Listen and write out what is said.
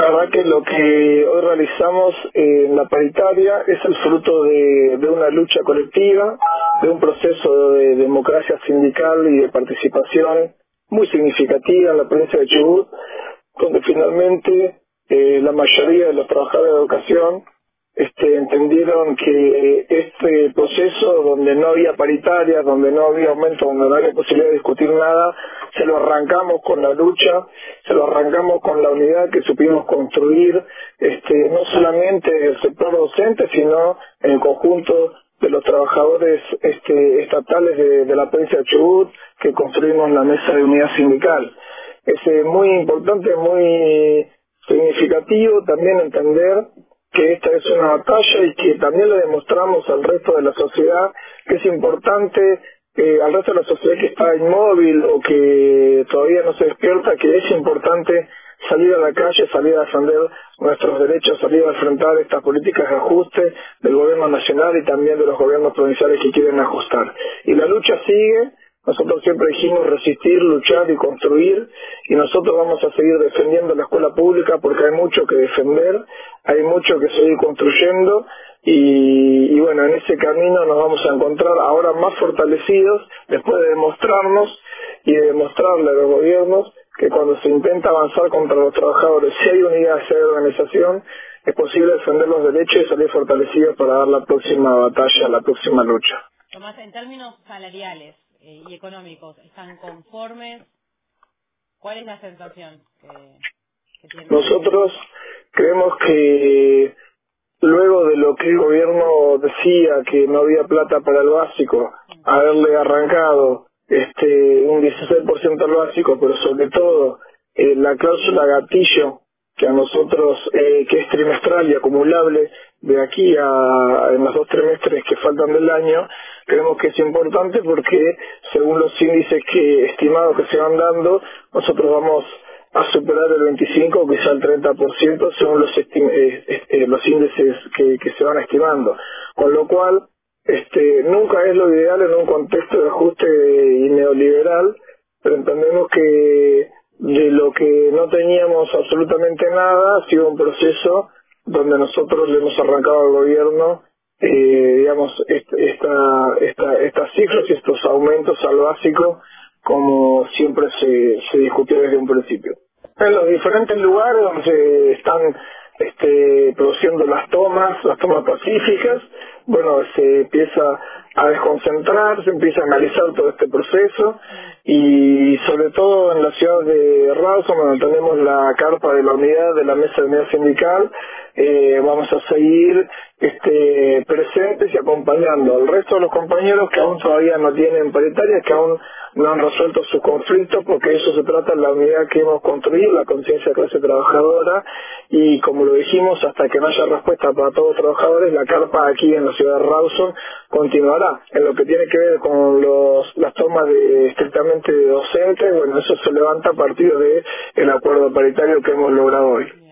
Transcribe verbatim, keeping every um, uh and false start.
La verdad que lo que hoy realizamos en la paritaria es el fruto de, de una lucha colectiva, de un proceso de democracia sindical y de participación muy significativa en la provincia de Chubut, donde finalmente eh, la mayoría de los trabajadores de educación este, entendieron que este proceso, donde no había paritaria, donde no había aumento, donde no había posibilidad de discutir nada, se lo arrancamos con la lucha, se lo arrancamos con la unidad que supimos construir, este, no solamente el sector docente, sino en el conjunto de los trabajadores este, estatales de, de la provincia de Chubut, que construimos la mesa de unidad sindical. Es eh, muy importante, muy significativo también entender que esta es una batalla y que también le demostramos al resto de la sociedad que es importante, eh, al resto de la sociedad que está inmóvil o que todavía no se despierta, que es importante salir a la calle, salir a defender nuestros derechos, salir a enfrentar estas políticas de ajuste del gobierno nacional y también de los gobiernos provinciales que quieren ajustar. Y la lucha sigue. Nosotros siempre dijimos resistir, luchar y construir, y nosotros vamos a seguir defendiendo la escuela pública porque hay mucho que defender, hay mucho que seguir construyendo, y, y bueno, en ese camino nos vamos a encontrar ahora más fortalecidos después de demostrarnos y de demostrarle a los gobiernos que cuando se intenta avanzar contra los trabajadores, si hay unidad, si hay organización, es posible defender los derechos y salir fortalecidos para dar la próxima batalla, la próxima lucha. Tomás, en términos salariales eh, y económicos, ¿están conformes? ¿Cuál es la sensación que, que tienen? Nosotros creemos que luego de lo que el gobierno decía, que no había plata para el básico, haberle arrancado este un dieciséis por ciento al básico, pero sobre todo eh, la cláusula gatillo, que a nosotros, eh, que es trimestral y acumulable de aquí a en los dos trimestres que faltan del año, creemos que es importante porque según los índices que estimados que se van dando, nosotros vamos a superar el veinticinco o quizá el treinta por ciento según los, eh, eh, los índices que, que se van estimando. Con lo cual, este, nunca es lo ideal en un contexto de ajuste y neoliberal, pero entendemos que de lo que no teníamos absolutamente nada ha sido un proceso donde nosotros le hemos arrancado al gobierno eh, digamos esta, esta, estas cifras y estos aumentos al básico, como siempre se, se discutió desde un principio. En los diferentes lugares donde se están este, produciendo las tomas, las tomas pacíficas, bueno, se empieza a desconcentrar, se empieza a analizar todo este proceso, y sobre todo en la ciudad de Rawson, donde tenemos la carpa de la unidad, de la mesa de unidad sindical, eh, vamos a seguir este, presentes y acompañando al resto de los compañeros que aún todavía no tienen paritarias, que aún no han resuelto sus conflictos, porque de eso se trata la unidad que hemos construido, la conciencia de clase trabajadora, y como lo dijimos, hasta que no haya respuesta para todos los trabajadores, la carpa aquí en la ciudad de Rawson continuará. En lo que tiene que ver con los, las tomas de, estrictamente docentes, bueno, eso se levanta a partir del acuerdo paritario que hemos logrado hoy.